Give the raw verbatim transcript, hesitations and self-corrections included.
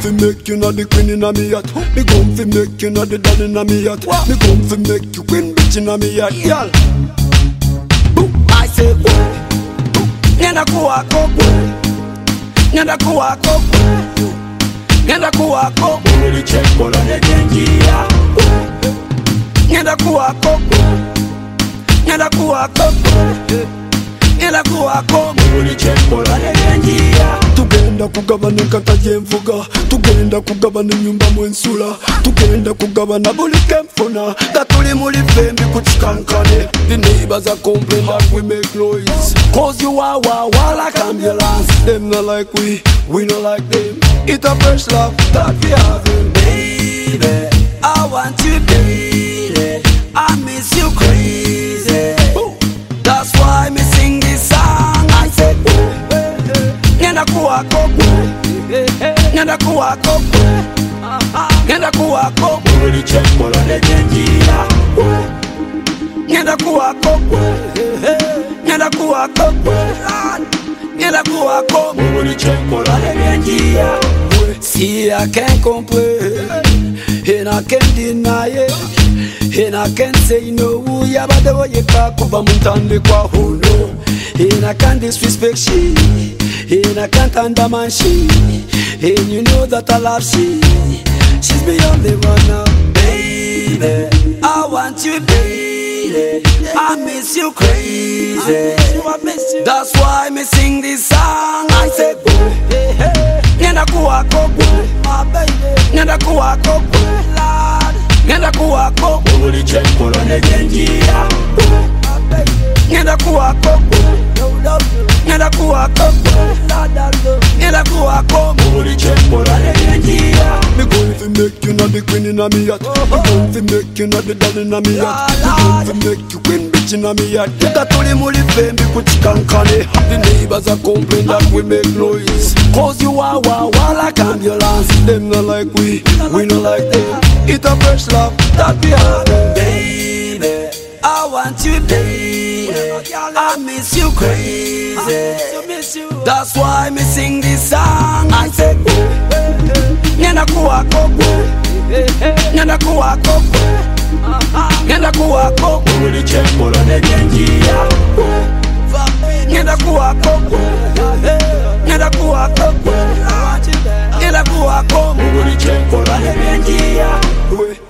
fi make you not the queen inna me yacht. Me gon' fi make you not the dan inna me yacht. Me gon' fi make you queen bitch inna me yacht, y'all. I say, Nenda kuwako, Nenda kuwako, Nenda kuwako, Uli check kola ne genjia. Nenda kuwako, Nenda kuwako, Nenda kuwako, Uli check kola ne genjia. Tugenda kugabana nkataje nvuga, tugenda kugabana nyumba mwensula, tugenda kugabana buli kemfuna, gatuli muli fembi kuchikankane. The neighbors are complaining that we make noise, cause you are wow wow like ambulance. Them not like we, we not like them. It's a fresh love that we having. Baby, I want you daily, I miss you crazy. Ooh. That's why me sing this song. I said, Nenda kuwako, Nenda kuwako, Nenda kuwako, Uli check kola ne genjia. Nenda kuwako, Nenda kuwako, Nenda kuwako, Uli check kola ne genjia. See, I can't complain, and I can't deny it, and I can't say no. Yabade wo yeka kuba muntande kwa hono, and I can't disrespect she, and I can't undermine she, and you know that I love she. She's beyond the one now, baby. I want you daily, I miss you crazy. That's why me sing this song. I say, Nenda kuwako, Nenda kuwako, Nenda kuwako, Uli check kola ne genjia. Nenda kuwako, Nenda kuwako, Nenda kuwako, Uli check kola ne genjia. Me gon' fi make you not the queen inna me yacht. Me gon' fi make you not the dan inna me yacht. Me gon' fi make you queen bitch inna me yacht. Gatuli muli fembi kuchikankane. The neighbors are complaining that we make noise, cause you are wow wow like ambulance. Them not like we, we not like them. It's a fresh love that we have. baby. I want you daily, I miss you crazy. That's why me sing this song. I say, Nenda kuwako, Nenda kuwako, Nenda kuwako, Uli check kola ne genjia. Nenda kuwako, Nenda kuwako, Nenda kuwako, Uli check kola ne genjia.